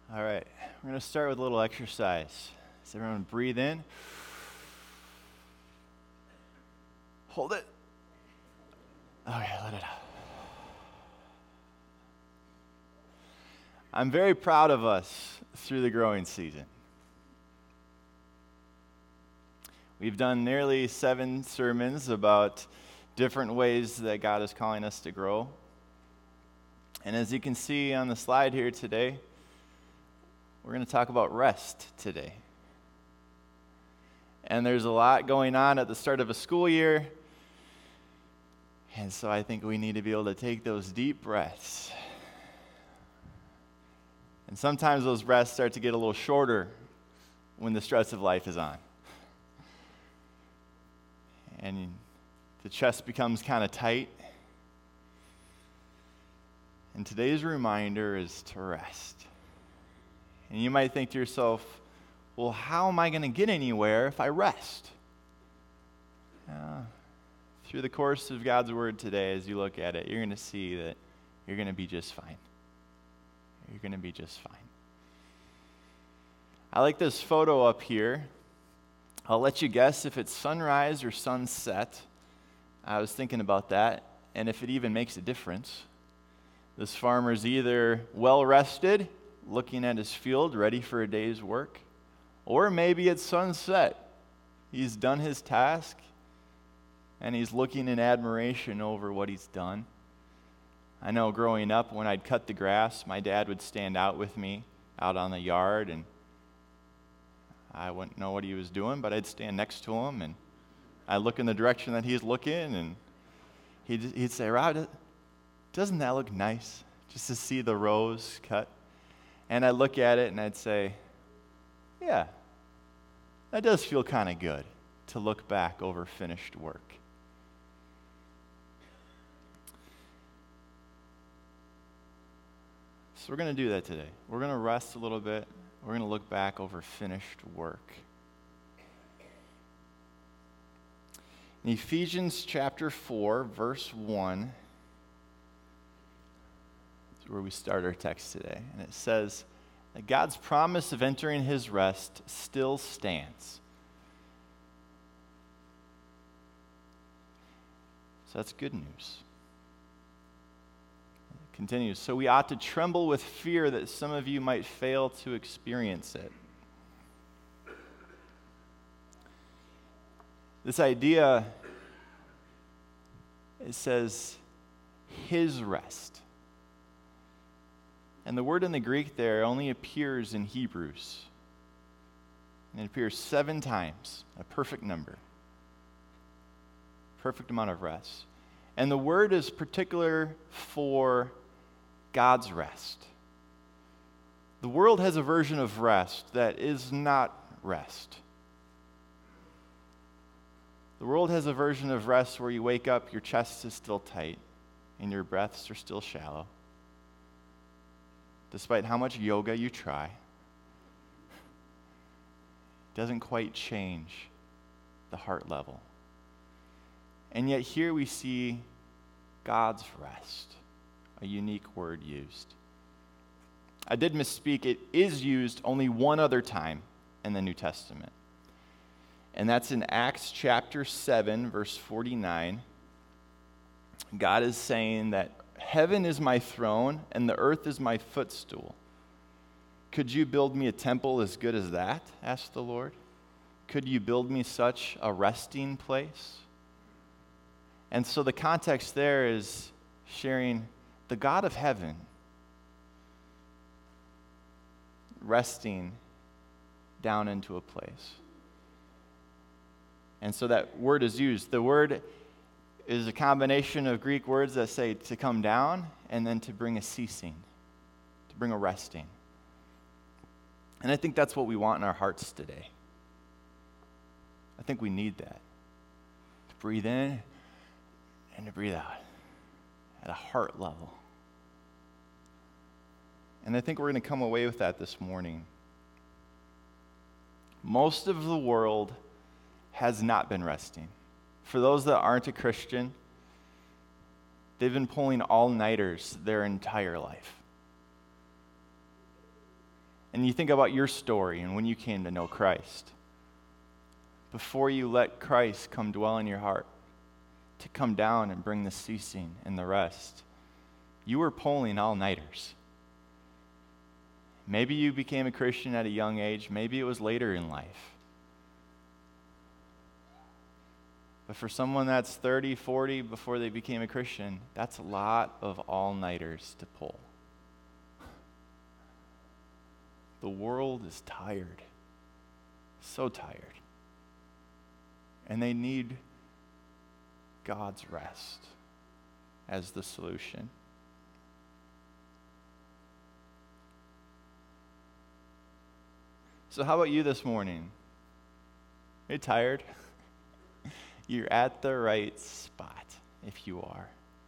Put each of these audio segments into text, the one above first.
All right, we're going to start with a little exercise. So everyone breathe in. Hold it. Okay, let it out. I'm very proud of us through the growing season. We've done nearly 7 sermons about different ways that God is calling us to grow. And as you can see on the slide here today, we're going to talk about rest today. And there's a lot going on at the start of a school year. And so I think we need to be able to take those deep breaths. And sometimes those breaths start to get a little shorter when the stress of life is on. And the chest becomes kind of tight. And today's reminder is to rest. And you might think to yourself, well, how am I going to get anywhere if I rest? Through the course of God's Word today, as you look at it, you're going to see that you're going to be just fine. You're going to be just fine. I like this photo up here. I'll let you guess if it's sunrise or sunset. I was thinking about that, and if it even makes a difference. This farmer's either well rested, looking at his field, ready for a day's work, or maybe it's sunset. He's done his task, and he's looking in admiration over what he's done. I know growing up, when I'd cut the grass, my dad would stand out with me out on the yard, and I wouldn't know what he was doing, but I'd stand next to him, and I'd look in the direction that he's looking, and he'd say, "Rob, doesn't that look nice, just to see the rows cut?" And I'd look at it, and I'd say, "Yeah, that does feel kind of good to look back over finished work." So we're going to do that today. We're going to rest a little bit. We're going to look back over finished work. In Ephesians chapter 4, verse 1, is where we start our text today. And it says that God's promise of entering his rest still stands. So that's good news. It continues. So we ought to tremble with fear that some of you might fail to experience it. This idea, it says, his rest. And the word in the Greek there only appears in Hebrews. And it appears 7 times, a perfect number. Perfect amount of rest. And the word is particular for God's rest. The world has a version of rest that is not rest. The world has a version of rest where you wake up, your chest is still tight, and your breaths are still shallow. Despite how much yoga you try, it doesn't quite change the heart level. And yet here we see God's rest, a unique word used. I did misspeak. It is used only one other time in the New Testament. And that's in Acts chapter 7, verse 49. God is saying that heaven is my throne and the earth is my footstool. Could you build me a temple as good as that? Asked the Lord. Could you build me such a resting place? And so the context there is sharing the God of heaven resting down into a place. And so that word is used. The word is a combination of Greek words that say to come down and then to bring a ceasing, to bring a resting. And I think that's what we want in our hearts today. I think we need that. To breathe in and to breathe out at a heart level. And I think we're going to come away with that this morning. Most of the world has not been resting. For those that aren't a Christian, they've been pulling all-nighters their entire life. And you think about your story and when you came to know Christ. Before you let Christ come dwell in your heart, to come down and bring the ceasing and the rest, you were pulling all-nighters. Maybe you became a Christian at a young age. Maybe it was later in life. But for someone that's 30, 40 before they became a Christian, that's a lot of all-nighters to pull. The world is tired, so tired. And they need God's rest as the solution. So how about you this morning? Are you tired? You're at the right spot if you are.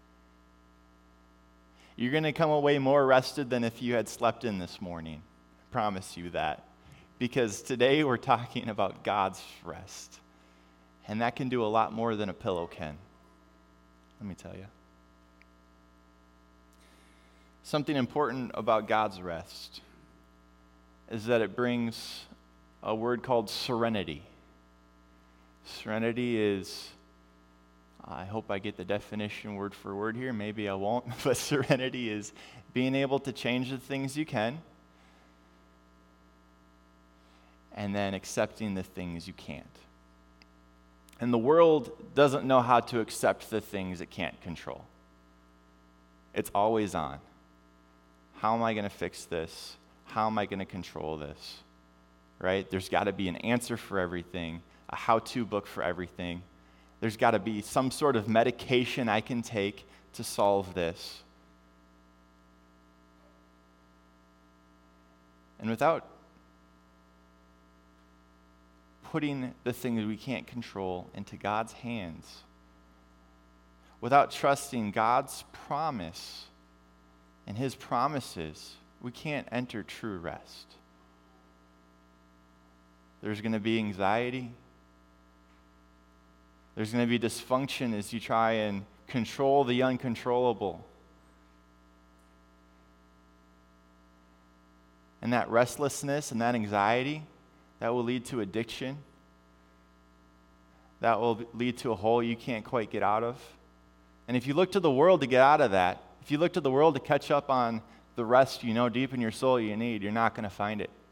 You're going to come away more rested than if you had slept in this morning. I promise you that. Because today we're talking about God's rest. And that can do a lot more than a pillow can. Let me tell you. Something important about God's rest is that it brings a word called serenity. Serenity is, I hope I get the definition word for word here, maybe I won't, but serenity is being able to change the things you can and then accepting the things you can't. And the world doesn't know how to accept the things it can't control. It's always on. How am I going to fix this? How am I going to control this? Right? There's got to be an answer for everything, a how-to book for everything. There's got to be some sort of medication I can take to solve this. And without putting the things we can't control into God's hands, without trusting God's promise and His promises, we can't enter true rest. There's going to be anxiety. There's going to be dysfunction as you try and control the uncontrollable. And that restlessness and that anxiety, that will lead to addiction. That will lead to a hole you can't quite get out of. And if you look to the world to get out of that, if you look to the world to catch up on the rest you know deep in your soul you need, you're not going to find it.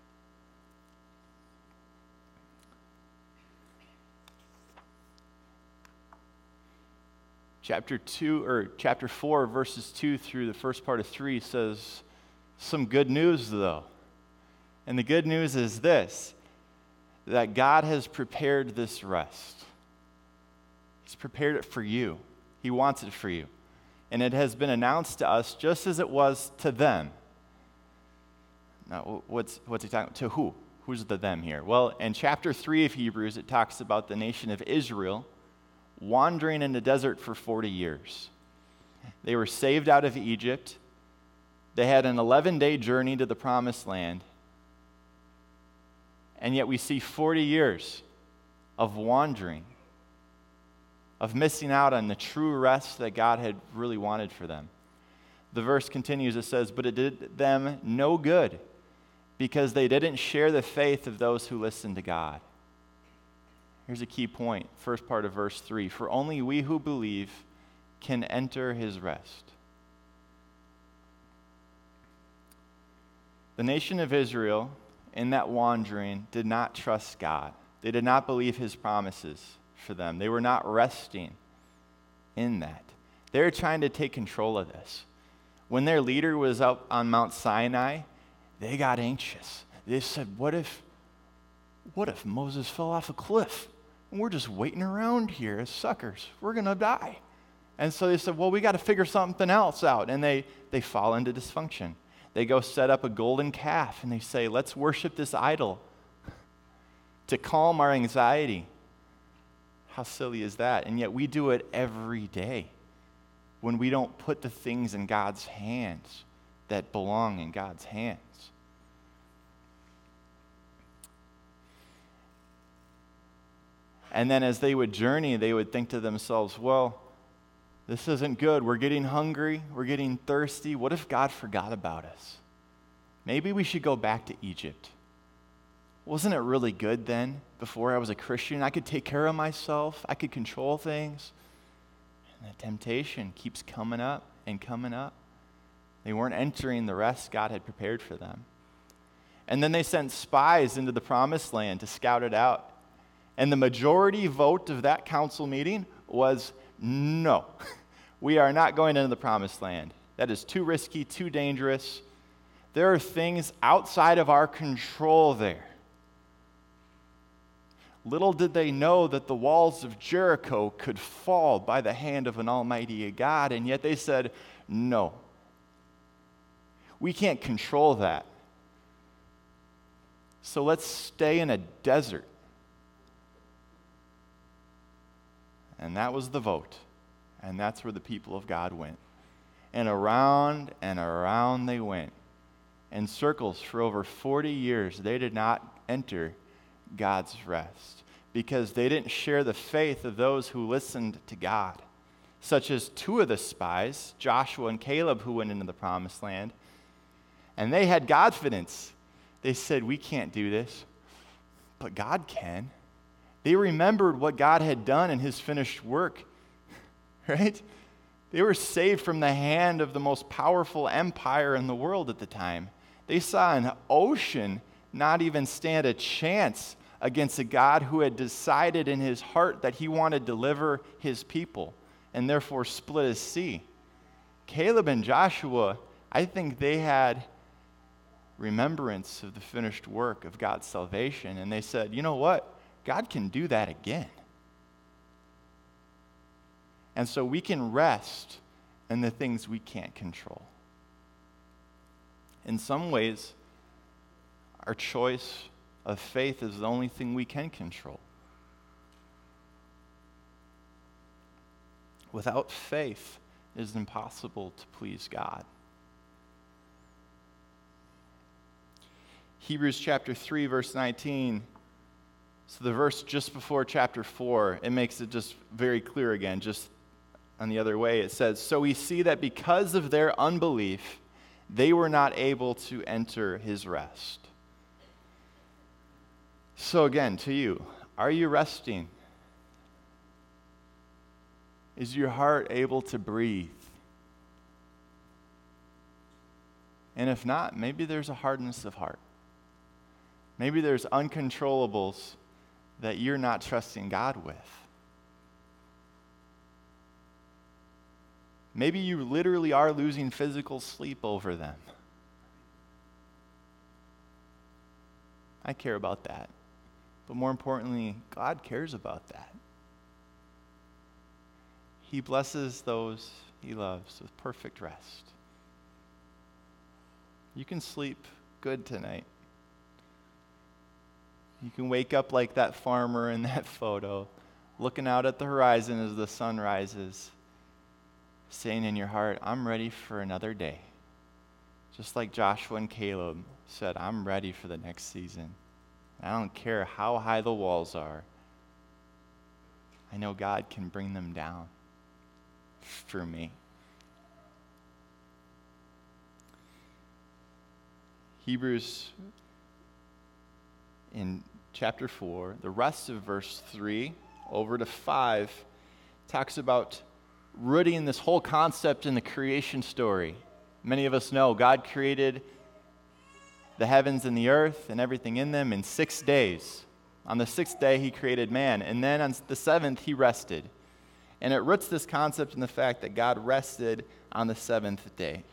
Chapter 4, verses 2 through the first part of 3 says some good news, though. And the good news is this, that God has prepared this rest. He's prepared it for you. He wants it for you. And it has been announced to us just as it was to them. Now, what's he talking to who? Who's the them here? Well, in chapter 3 of Hebrews, it talks about the nation of Israel wandering in the desert for 40 years. They were saved out of Egypt. They had an 11-day journey to the promised land. And yet we see 40 years of wandering, of missing out on the true rest that God had really wanted for them. The verse continues, it says, "But it did them no good because they didn't share the faith of those who listened to God." Here's a key point, first part of verse 3. "For only we who believe can enter His rest." The nation of Israel, in that wandering, did not trust God. They did not believe His promises for them. They were not resting in that. They were trying to take control of this. When their leader was up on Mount Sinai, they got anxious. They said, what if Moses fell off a cliff and we're just waiting around here as suckers? We're going to die. And so they said, well, we got to figure something else out. And they fall into dysfunction. They go set up a golden calf and they say, let's worship this idol to calm our anxiety. How silly is that? And yet we do it every day when we don't put the things in God's hands that belong in God's hands. And then as they would journey, they would think to themselves, well, this isn't good. We're getting hungry. We're getting thirsty. What if God forgot about us? maybe we should go back to Egypt. Wasn't it really good then, before I was a Christian? I could take care of myself. I could control things. And the temptation keeps coming up and coming up. They weren't entering the rest God had prepared for them. And then they sent spies into the promised land to scout it out. And the majority vote of that council meeting was no. We are not going into the promised land. That is too risky, too dangerous. There are things outside of our control there. Little did they know that the walls of Jericho could fall by the hand of an almighty God, and yet they said, no. We can't control that. So let's stay in a desert. And that was the vote. And that's where the people of God went. And around they went. In circles for over 40 years, they did not enter God's rest because they didn't share the faith of those who listened to God, such as two of the spies, Joshua and Caleb, who went into the promised land. And they had confidence. They said, we can't do this, but God can. They remembered what God had done in his finished work, right? They were saved from the hand of the most powerful empire in the world at the time. They saw an ocean not even stand a chance against a God who had decided in his heart that he wanted to deliver his people and therefore split a sea. Caleb and Joshua, I think they had remembrance of the finished work of God's salvation, and they said, you know what? God can do that again. And so we can rest in the things we can't control. In some ways, our choice of faith is the only thing we can control. Without faith, it is impossible to please God. Hebrews chapter 3, verse 19. So the verse just before chapter 4, it makes it just very clear again, just on the other way. It says, so we see that because of their unbelief, they were not able to enter his rest. So again, to you, are you resting? Is your heart able to breathe? And if not, maybe there's a hardness of heart. Maybe there's uncontrollables that you're not trusting God with. Maybe you literally are losing physical sleep over them. I care about that. But more importantly, God cares about that. He blesses those he loves with perfect rest. You can sleep good tonight. You can wake up like that farmer in that photo, looking out at the horizon as the sun rises, saying in your heart, I'm ready for another day. Just like Joshua and Caleb said, I'm ready for the next season. I don't care how high the walls are. I know God can bring them down for me. Hebrews in chapter 4, the rest of verse 3 over to 5 talks about rooting this whole concept in the creation story. Many of us know God created the heavens and the earth and everything in them in 6 days. On the 6th day, he created man. And then on the 7th, he rested. And it roots this concept in the fact that God rested on the 7th day.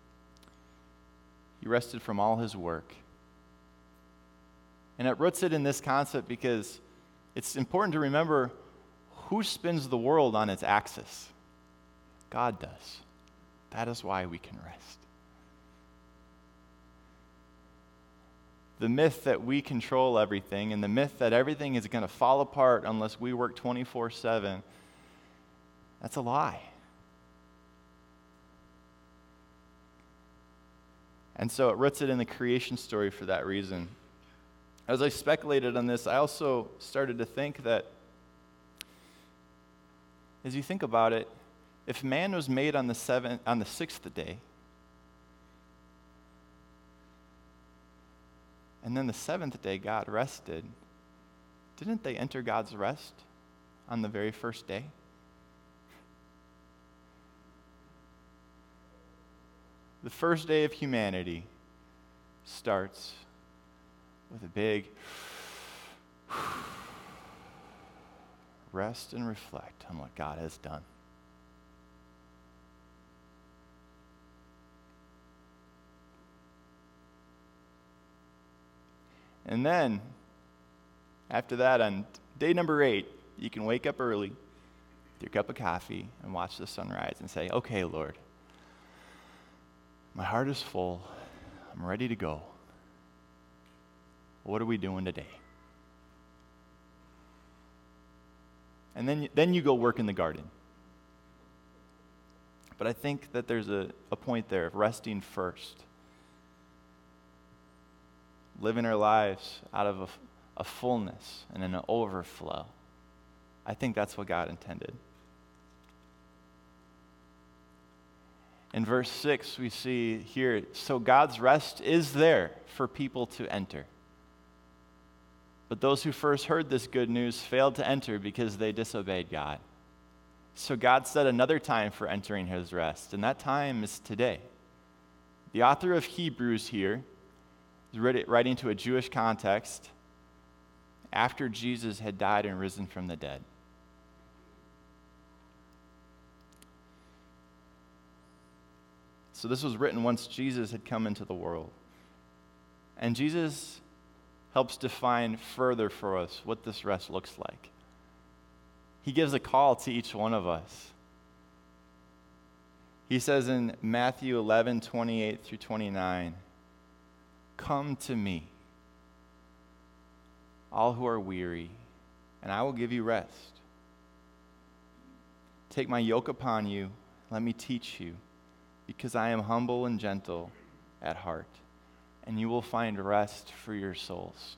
He rested from all his work. And it roots it in this concept because it's important to remember who spins the world on its axis. God does. That is why we can rest. The myth that we control everything and the myth that everything is going to fall apart unless we work 24/7, that's a lie. And so it roots it in the creation story for that reason. As I speculated on this, I also started to think that as you think about it, if man was made on the 6th day, And then the seventh day, God rested. Didn't they enter God's rest on the very first day? The first day of humanity starts with a big rest and reflect on what God has done. And then, after that, on day number 8, you can wake up early, with your cup of coffee, and watch the sunrise and say, okay, Lord, my heart is full. I'm ready to go. What are we doing today? And then you go work in the garden. But I think that there's a point there of resting first. Living our lives out of a fullness and an overflow. I think that's what God intended. In verse 6, we see here, so God's rest is there for people to enter. But those who first heard this good news failed to enter because they disobeyed God. So God set another time for entering his rest, and that time is today. The author of Hebrews here is writing to a Jewish context after Jesus had died and risen from the dead. So this was written once Jesus had come into the world. And Jesus helps define further for us what this rest looks like. He gives a call to each one of us. He says in Matthew 11:28-29, "Come to me, all who are weary, and I will give you rest. Take my yoke upon you, let me teach you, because I am humble and gentle at heart, and you will find rest for your souls."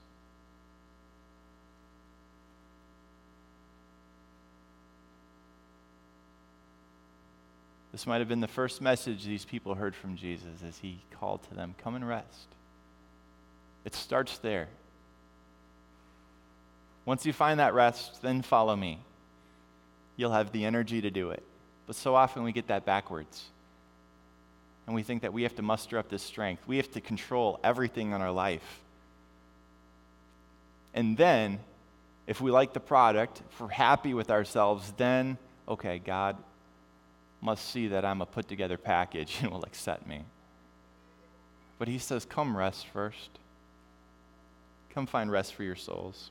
This might have been the first message these people heard from Jesus as he called to them, come and rest. It starts there. Once you find that rest, then follow me. You'll have the energy to do it. But so often we get that backwards. And we think that we have to muster up this strength. We have to control everything in our life. And then, if we like the product, if we're happy with ourselves, then, okay, God must see that I'm a put-together package and will accept me. But he says, come rest first. Come find rest for your souls.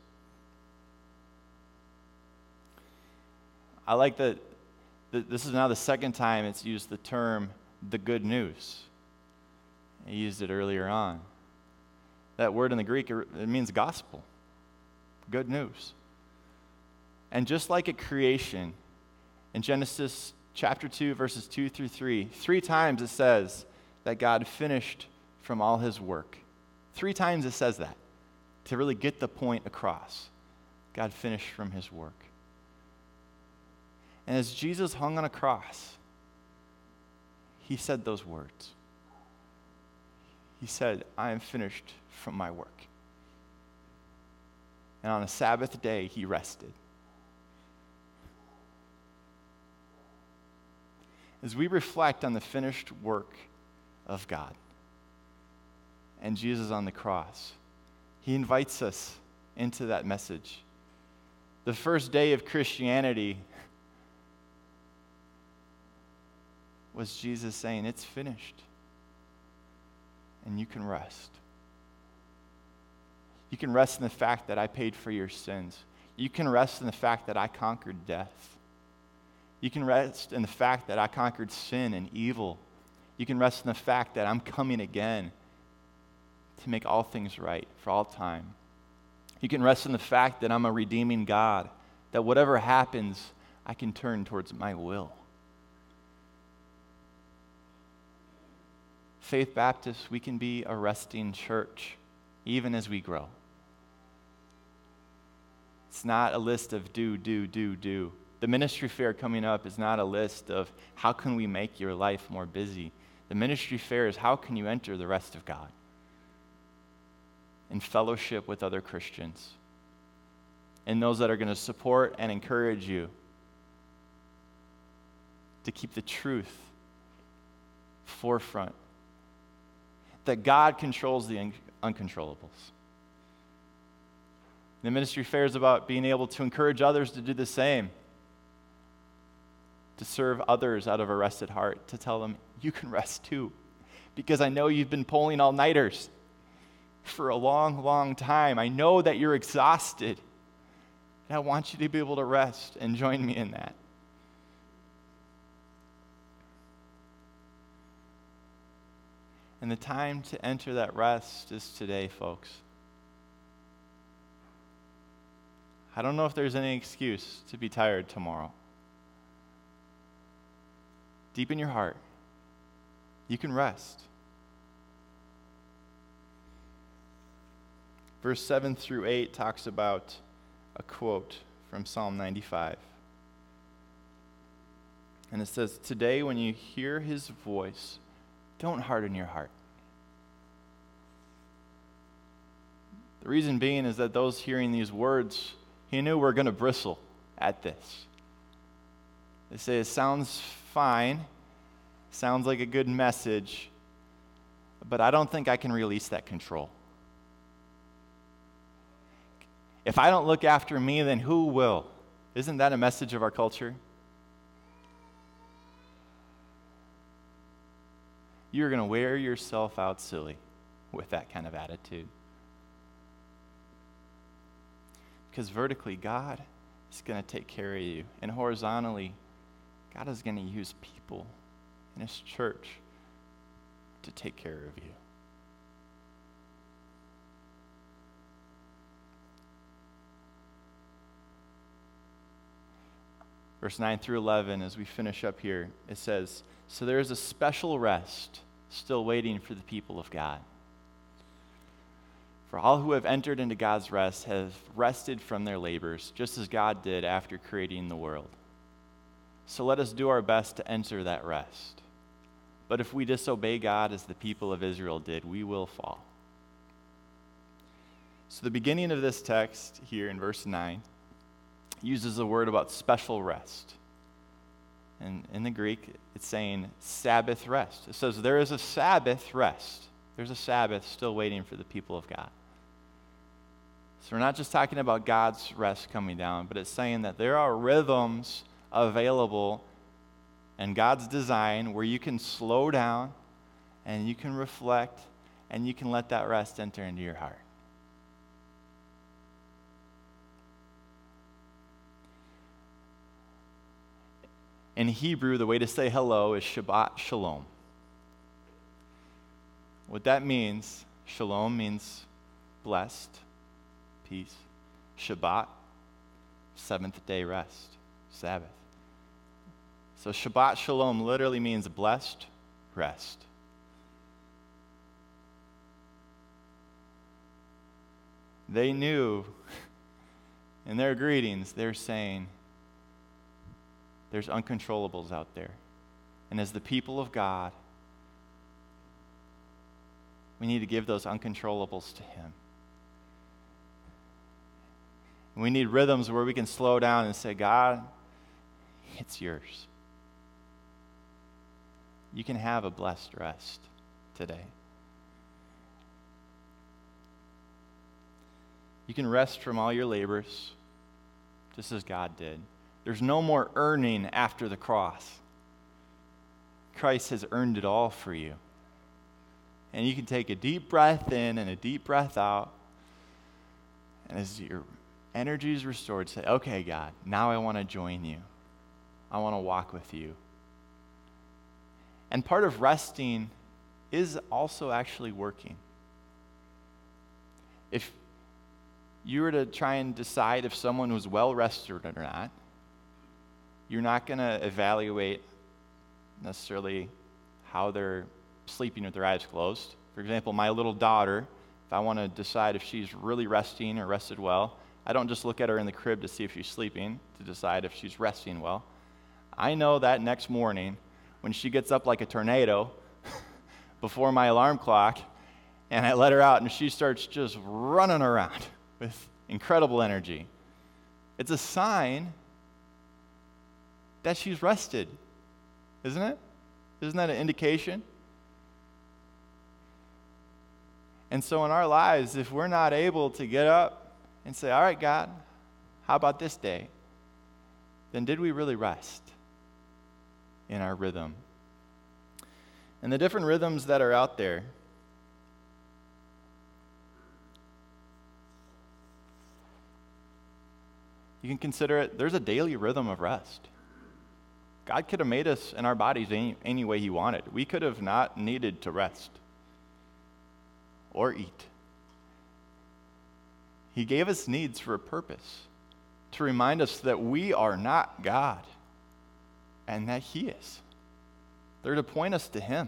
I like that this is now the second time it's used the term the good news. He used it earlier on. That word in the Greek, it means gospel. Good news. And just like at creation, in Genesis chapter 2, verses 2-3, 3 times it says that God finished from all his work. 3 times it says that, to really get the point across. God finished from his work. And as Jesus hung on a cross, he said those words. He said, I am finished from my work. And on a Sabbath day, he rested. As we reflect on the finished work of God and Jesus on the cross, he invites us into that message. The first day of Christianity was Jesus saying, it's finished, and you can rest. You can rest in the fact that I paid for your sins. You can rest in the fact that I conquered death. You can rest in the fact that I conquered sin and evil. You can rest in the fact that I'm coming again to make all things right for all time. You can rest in the fact that I'm a redeeming God, that whatever happens, I can turn towards my will. Faith Baptist, we can be a resting church, even as we grow. It's not a list of do. The ministry fair coming up is not a list of how can we make your life more busy. The ministry fair is how can you enter the rest of God. in fellowship with other Christians and those that are going to support and encourage you to keep the truth forefront, that God controls the uncontrollables. The ministry fair is about being able to encourage others to do the same, to serve others out of a rested heart, to tell them, you can rest too, because I know you've been pulling all-nighters for a long, long time. I know that you're exhausted, and I want you to be able to rest and join me in that. And the time to enter that rest is today, folks. I don't know if there's any excuse to be tired tomorrow. Deep in your heart, you can rest. Verse 7 through 8 talks about a quote from Psalm 95. And it says, "Today when you hear his voice, don't harden your heart." The reason being is that those hearing these words, he knew were going to bristle at this. They say, it sounds fine, sounds like a good message, but I don't think I can release that control. If I don't look after me, then who will? Isn't that a message of our culture? You're going to wear yourself out silly with that kind of attitude. Because vertically, God is going to take care of you. And horizontally, God is going to use people in his church to take care of you. Verse 9 through 11, as we finish up here, it says, "So there is a special rest still waiting for the people of God. For all who have entered into God's rest have rested from their labors, just as God did after creating the world. So let us do our best to enter that rest. But if we disobey God as the people of Israel did, we will fall." So the beginning of this text here in verse 9 uses a word about special rest. And in the Greek, it's saying Sabbath rest. It says there is a Sabbath rest. There's a Sabbath still waiting for the people of God. So we're not just talking about God's rest coming down, but it's saying that there are rhythms available in God's design where you can slow down and you can reflect and you can let that rest enter into your heart. In Hebrew, the way to say hello is Shabbat Shalom. What that means, Shalom means blessed, peace. Shabbat, seventh day rest, Sabbath. So Shabbat Shalom literally means blessed rest. They knew in their greetings, they're saying, there's uncontrollables out there. And as the people of God, we need to give those uncontrollables to him. And we need rhythms where we can slow down and say, God, it's yours. You can have a blessed rest today. You can rest from all your labors, just as God did. There's no more earning after the cross. Christ has earned it all for you. And you can take a deep breath in and a deep breath out. And as your energy is restored, say, okay, God, now I want to join you. I want to walk with you. And part of resting is also actually working. If you were to try and decide if someone was well rested or not, you're not going to evaluate necessarily how they're sleeping with their eyes closed. For example, my little daughter, if I want to decide if she's really resting or rested well, I don't just look at her in the crib to see if she's sleeping to decide if she's resting well. I know that next morning when she gets up like a tornado before my alarm clock And I let her out, and she starts just running around with incredible energy. It's a sign that she's rested, isn't it? Isn't that an indication? And so in our lives, if we're not able to get up and say, all right, God, how about this day? Then did we really rest in our rhythm? And the different rhythms that are out there, you can consider it, there's a daily rhythm of rest. God could have made us in our bodies any way he wanted. We could have not needed to rest or eat. He gave us needs for a purpose, to remind us that we are not God and that he is. They're to point us to him.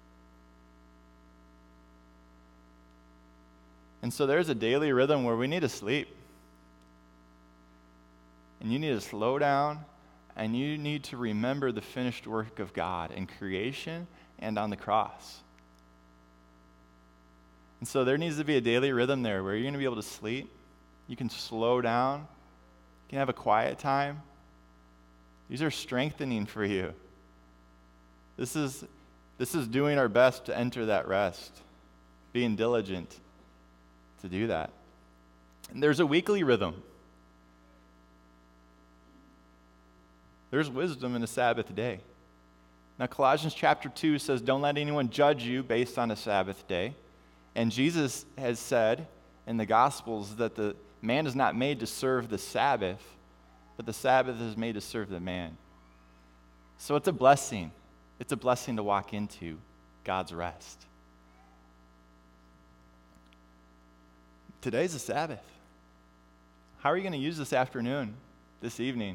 And so there's a daily rhythm where we need to sleep. And you need to slow down, and you need to remember the finished work of God in creation and on the cross. And so there needs to be a daily rhythm there where you're going to be able to sleep. You can slow down. You can have a quiet time. These are strengthening for you. This is doing our best to enter that rest, being diligent to do that. And there's a weekly rhythm. There's wisdom in a Sabbath day. Now, Colossians chapter 2 says, don't let anyone judge you based on a Sabbath day. And Jesus has said in the Gospels that the man is not made to serve the Sabbath, but the Sabbath is made to serve the man. So it's a blessing. It's a blessing to walk into God's rest. Today's the Sabbath. How are you going to use this afternoon, this evening?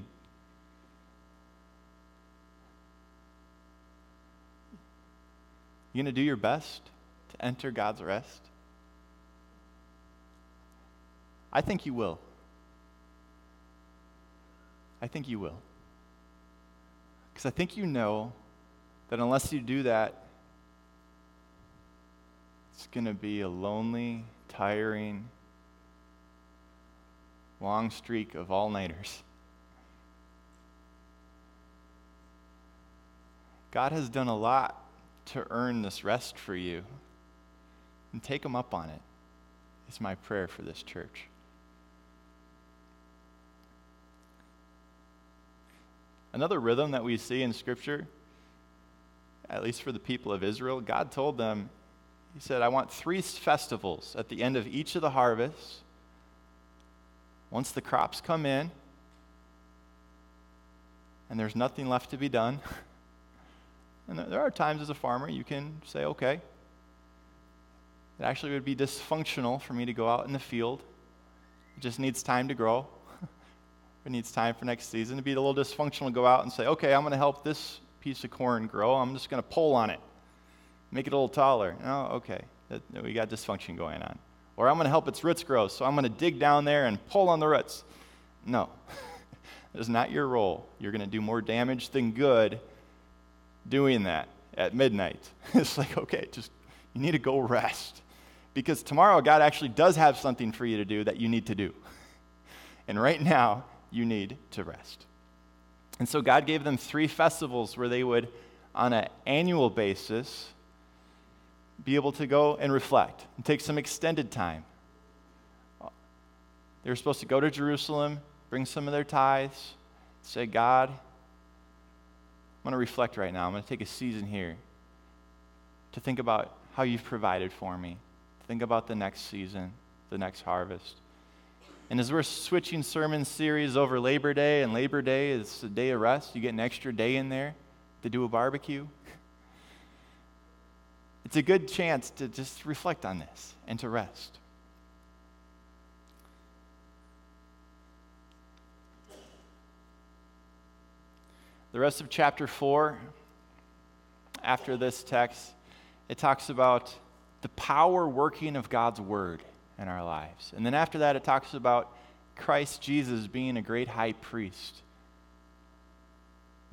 You going to do your best to enter God's rest? I think you will. I think you will. Because I think you know that unless you do that, it's going to be a lonely, tiring, long streak of all-nighters. God has done a lot to earn this rest for you. And take him up on it. It's my prayer for this church. Another rhythm that we see in Scripture, at least for the people of Israel, God told them, he said, I want 3 festivals at the end of each of the harvests. Once the crops come in, and there's nothing left to be done. And there are times as a farmer you can say, okay, it actually would be dysfunctional for me to go out in the field. It just needs time to grow. It needs time for next season. It'd be a little dysfunctional to go out and say, okay, I'm going to help this piece of corn grow. I'm just going to pull on it, make it a little taller. Oh, okay, we got dysfunction going on. Or I'm going to help its roots grow, so I'm going to dig down there and pull on the roots. No, that is not your role. You're going to do more damage than good doing that at midnight. It's like, okay, just you need to go rest. Because tomorrow God actually does have something for you to do that you need to do. And right now, you need to rest. And so God gave them 3 festivals where they would, on an annual basis, be able to go and reflect and take some extended time. They were supposed to go to Jerusalem, bring some of their tithes, say, God, I'm going to reflect right now. I'm going to take a season here to think about how you've provided for me. Think about the next season, the next harvest. And as we're switching sermon series over Labor Day, and Labor Day is a day of rest, you get an extra day in there to do a barbecue. It's a good chance to just reflect on this and to rest. The rest of chapter 4, after this text, it talks about the power working of God's word in our lives. And then after that, it talks about Christ Jesus being a great high priest,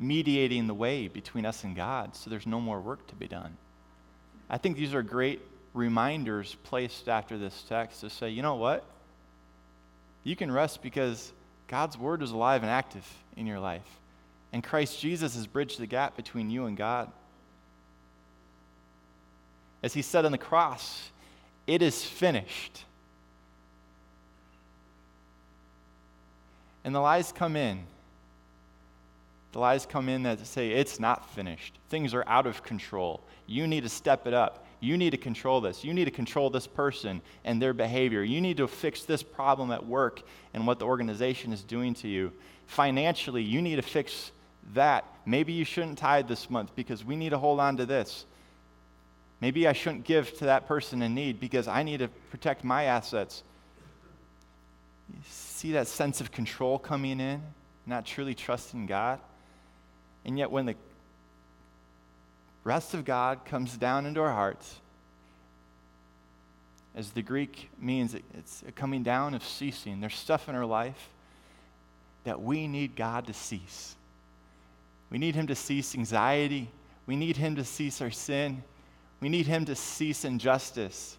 mediating the way between us and God, so there's no more work to be done. I think these are great reminders placed after this text to say, you know what? You can rest because God's word is alive and active in your life. And Christ Jesus has bridged the gap between you and God. As he said on the cross, it is finished. And the lies come in. The lies come in that say it's not finished. Things are out of control. You need to step it up. You need to control this. You need to control this person and their behavior. You need to fix this problem at work and what the organization is doing to you. Financially, you need to fix that. Maybe you shouldn't tithe this month because we need to hold on to this. Maybe I shouldn't give to that person in need because I need to protect my assets. You see that sense of control coming in, not truly trusting God? And yet when the rest of God comes down into our hearts, as the Greek means, it's a coming down of ceasing. There's stuff in our life that we need God to cease. We need him to cease anxiety. We need him to cease our sin. We need him to cease injustice.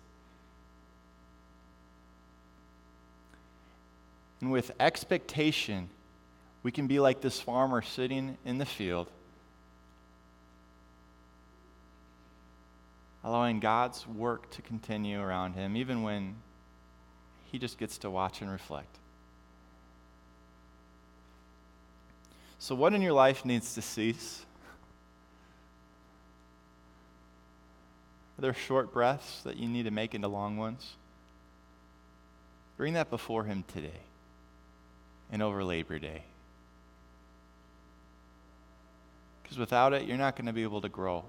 And with expectation, we can be like this farmer sitting in the field, allowing God's work to continue around him, even when he just gets to watch and reflect. So what in your life needs to cease? Are there short breaths that you need to make into long ones? Bring that before him today and over Labor Day. Because without it, you're not going to be able to grow.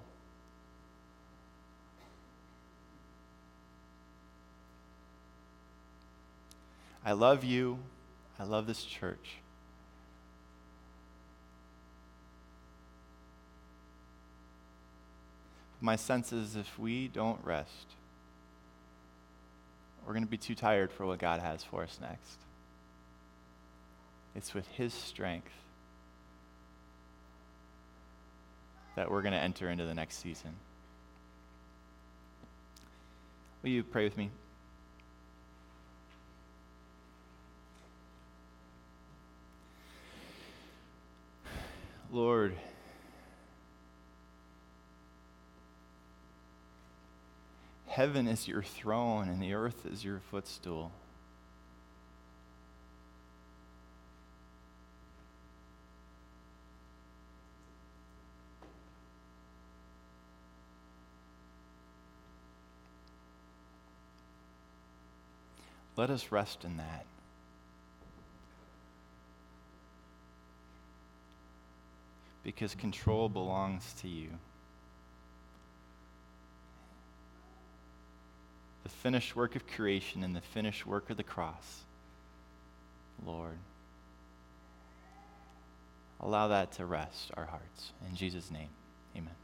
I love you. I love this church. My sense is if we don't rest, we're going to be too tired for what God has for us next. It's with his strength that we're going to enter into the next season. Will you pray with me? Lord, heaven is your throne and the earth is your footstool. Let us rest in that. Because control belongs to you. The finished work of creation and the finished work of the cross, Lord, allow that to rest our hearts. In Jesus' name, amen.